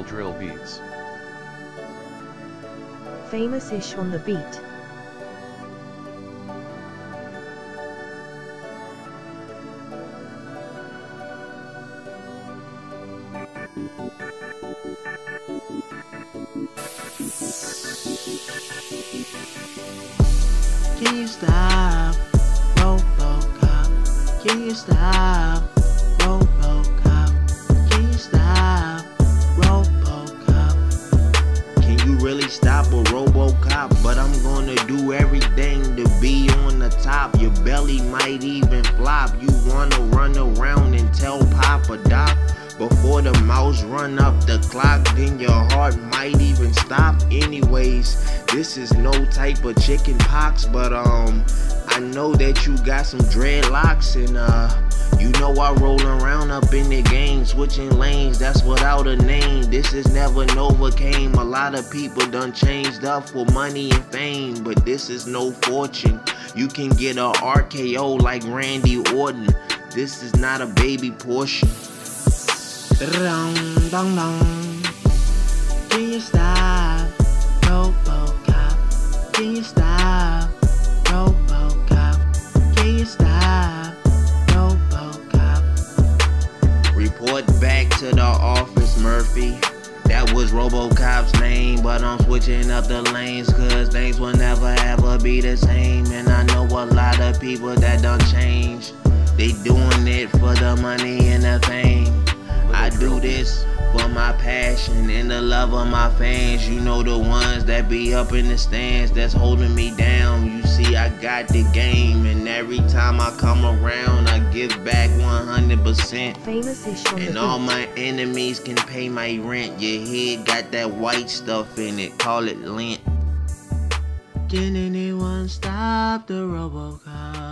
original drill beats. Famous-ish on the beat. Can you stop, RoboCop? Can you stop, RoboCop? Can you stop, RoboCop? Can you really stop a RoboCop? But I'm gonna do everything to be on the top. Your belly might even flop. You wanna run around and tell Papa Doc? Before the mouse run up the clock, then your heart might even stop. Anyways, this is no type of chicken pox, but I know that you got some dreadlocks, and you know I roll around up in the game, switching lanes, that's without a name. This is never Novocaine. A lot of people done changed up for money and fame, but this is no fortune. You can get a RKO like Randy Orton. This is not a baby portion. Dong, dong, dong. Can you stop, RoboCop? Can you stop, RoboCop? Can you stop, RoboCop? Report back to the office, Murphy. That was RoboCop's name, but I'm switching up the lanes, cause things will never ever be the same. And I know a lot of people that done change. They doing it for the money and the fame. I do this for my passion and the love of my fans. You know, the ones that be up in the stands that's holding me down. You see, I got the game, and every time I come around, I give back 100%. Famous-ish on the beat. And all my enemies can pay my rent. Your head got that white stuff in it, call it lint. Can anyone stop the RoboCop?